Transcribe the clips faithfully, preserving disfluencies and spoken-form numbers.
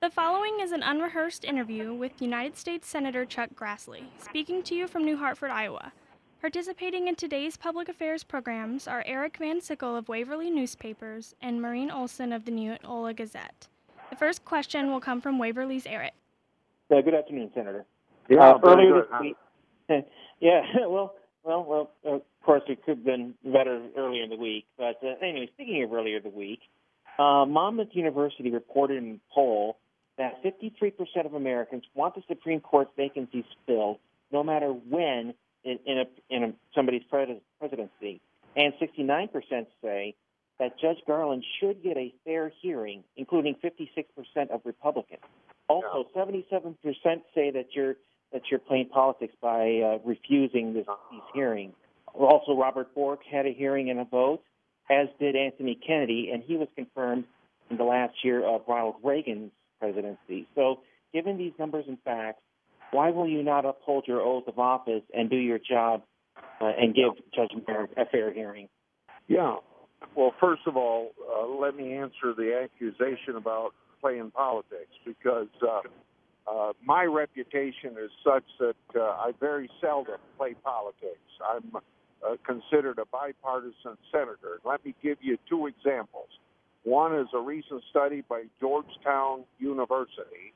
The following is an unrehearsed interview with United States Senator Chuck Grassley, speaking to you from New Hartford, Iowa. Participating in today's public affairs programs are Eric Van Sickle of Waverly Newspapers and Maureen Olson of the Neola Gazette. The first question will come from Waverly's Eric. Uh, good afternoon, Senator. Yeah, uh, very earlier good. this week. yeah, well, well, well. Uh, of course, it could have been better earlier in the week. But uh, anyway, speaking of earlier in the week, uh, Monmouth University reported in a poll that fifty-three percent of Americans want the Supreme Court's vacancies filled, no matter when in, in, a, in a, somebody's pres- presidency, and sixty-nine percent say that Judge Garland should get a fair hearing, including fifty-six percent of Republicans. Also, seventy-seven percent say that you're that you're playing politics by uh, refusing this, these hearings. Also, Robert Bork had a hearing and a vote, as did Anthony Kennedy, and he was confirmed in the last year of Ronald Reagan's presidency. So, given these numbers and facts, why will you not uphold your oath of office and do your job uh, and give Judge Merrick a fair hearing? Yeah. Well, first of all, uh, let me answer the accusation about playing politics, because uh, uh, my reputation is such that uh, I very seldom play politics. I'm uh, considered a bipartisan senator. Let me give you two examples. One is a recent study by Georgetown University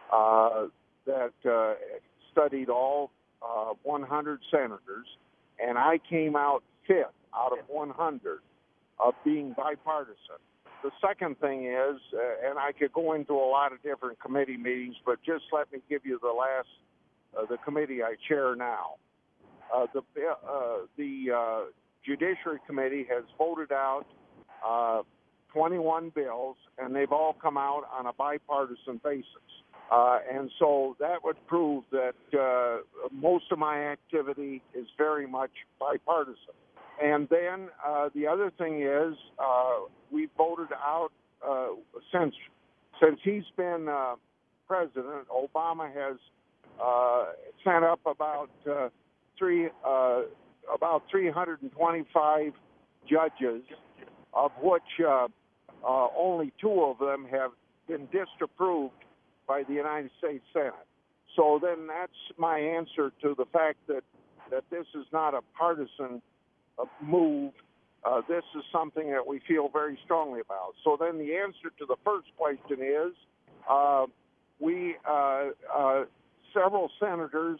uh, that uh, studied all uh, one hundred senators, and I came out fifth out of one hundred of being bipartisan. The second thing is, uh, and I could go into a lot of different committee meetings, but just let me give you the last, uh, the committee I chair now. Uh, the uh, the uh, Judiciary Committee has voted out uh, twenty-one bills, and they've all come out on a bipartisan basis. Uh, and so that would prove that uh, most of my activity is very much bipartisan. And then uh, the other thing is, uh, we voted out uh, since since he's been uh, president. Obama has uh, sent up about uh, three uh, about three hundred twenty-five judges, of which uh, uh, only two of them have been disapproved by the United States Senate. So then that's my answer to the fact that that this is not a partisan uh, move. Uh, this is something that we feel very strongly about. So then the answer to the first question is, uh, we, uh, uh, several senators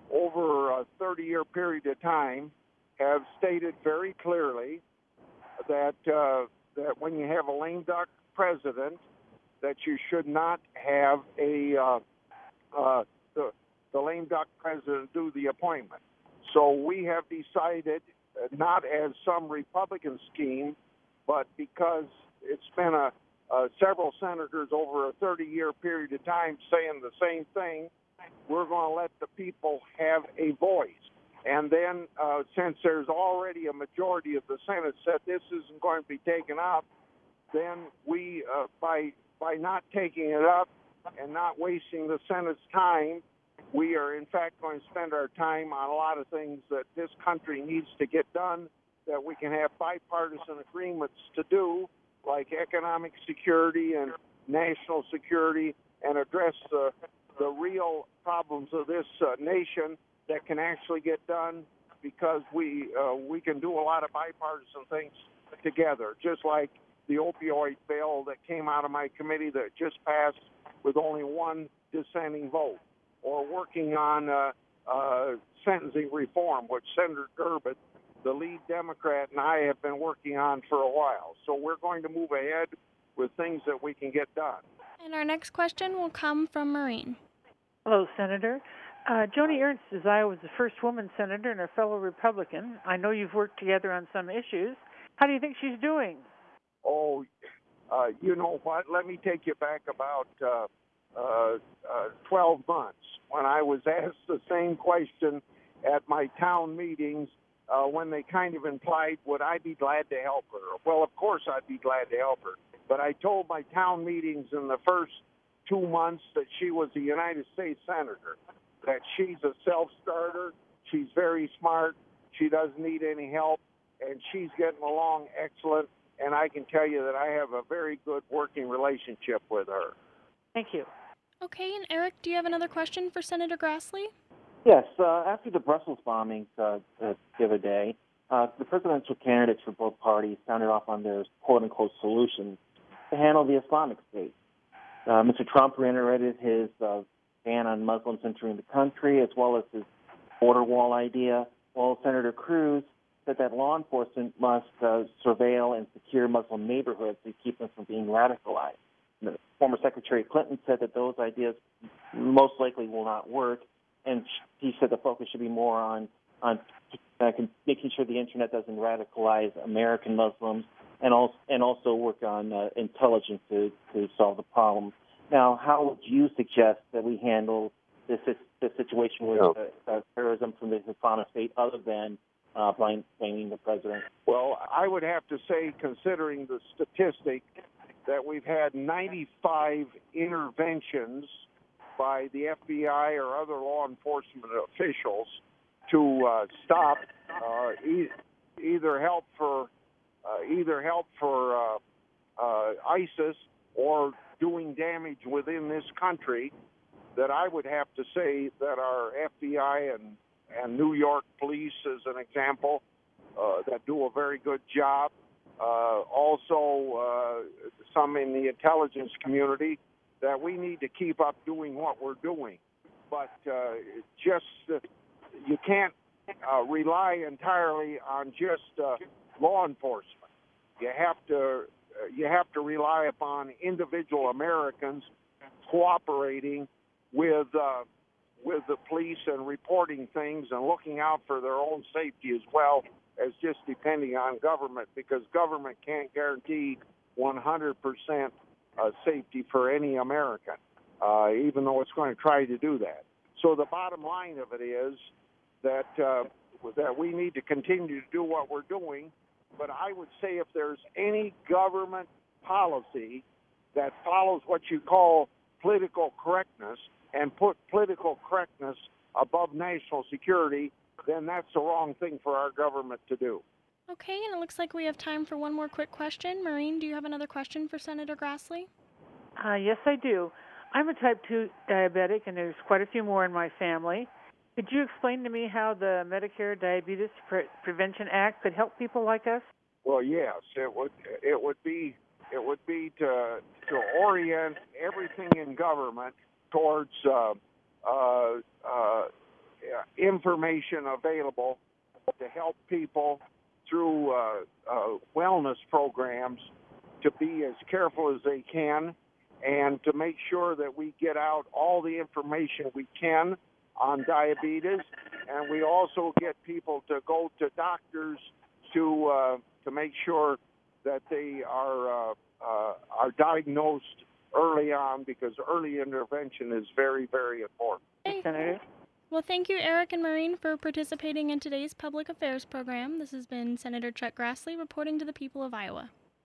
over a thirty-year period of time have stated very clearly that uh, that when you have a lame duck president, that you should not have a uh, uh, the, the lame duck president do the appointment. So we have decided, uh, not as some Republican scheme, but because it's been a, uh, several senators over a thirty-year period of time saying the same thing, we're going to let the people have a voice. And then uh, since there's already a majority of the Senate said this isn't going to be taken up, then we, uh, by by not taking it up and not wasting the Senate's time, we are in fact going to spend our time on a lot of things that this country needs to get done, that we can have bipartisan agreements to do, like economic security and national security, and address the, the real problems of this uh, nation that can actually get done, because we uh, we can do a lot of bipartisan things together, just like the opioid bill that came out of my committee that just passed with only one dissenting vote, or working on uh, uh, sentencing reform, which Senator Durbin, the lead Democrat, and I have been working on for a while. So we're going to move ahead with things that we can get done. And our next question will come from Maureen. Hello, Senator. Uh, Joni Ernst is Iowa's the first woman senator and a fellow Republican. I know you've worked together on some issues. How do you think she's doing? Oh, uh, you know what? Let me take you back about uh, uh, uh, twelve months when I was asked the same question at my town meetings uh, when they kind of implied, would I be glad to help her? Well, of course I'd be glad to help her. But I told my town meetings in the first two months that she was a United States Senator, that she's a self-starter, she's very smart, she doesn't need any help, and she's getting along excellent. And I can tell you that I have a very good working relationship with her. Thank you. Okay, and Eric, do you have another question for Senator Grassley? Yes, uh, after the Brussels bombings uh, uh, the other day, uh, the presidential candidates for both parties sounded off on their quote-unquote solutions to handle the Islamic State. Uh, Mister Trump reiterated his uh, ban on Muslims entering the country, as well as his border wall idea, while Senator Cruz said that law enforcement must uh, surveil and secure Muslim neighborhoods to keep them from being radicalized. The former Secretary Clinton said that those ideas most likely will not work, and he said the focus should be more on on uh, making sure the internet doesn't radicalize American Muslims, and also and also work on uh, intelligence to, to solve the problem. Now, how would you suggest that we handle this this situation with Yeah. uh, uh, terrorism from the Islamic State, other than uh, blame, blaming the president? Well, I would have to say, considering the statistic, that we've had ninety-five interventions by the F B I or other law enforcement officials to uh, stop uh, e- either help for uh, either help for uh, uh, ISIS or doing damage within this country. That I would have to say that our F B I and and New York police, as an example, uh, that do a very good job. Uh, also, uh, some in the intelligence community, that we need to keep up doing what we're doing. But uh, just uh, you can't uh, rely entirely on just uh, law enforcement. You have to uh, you have to rely upon individual Americans cooperating with uh, with the police and reporting things and looking out for their own safety as well as just depending on government, because government can't guarantee one hundred percent uh, safety for any American, uh, even though it's going to try to do that. So the bottom line of it is that uh, that we need to continue to do what we're doing. But I would say if there's any government policy that follows what you call political correctness and put political correctness above national security, then that's the wrong thing for our government to do. Okay, and it looks like we have time for one more quick question. Maureen, do you have another question for Senator Grassley? Uh, yes, I do. I'm a type two diabetic, and there's quite a few more in my family. Could you explain to me how the Medicare Diabetes Pre- Prevention Act could help people like us? Well, yes, it would. It would be. It would be to to orient everything in government towards uh, uh, uh, information available to help people through uh, uh, wellness programs to be as careful as they can, and to make sure that we get out all the information we can on diabetes, and we also get people to go to doctors to uh, to make sure that they are uh, uh, are diagnosed early on, because early intervention is very, very important. Hey. Senator? Well, thank you, Eric and Maureen, for participating in today's public affairs program. This has been Senator Chuck Grassley reporting to the people of Iowa.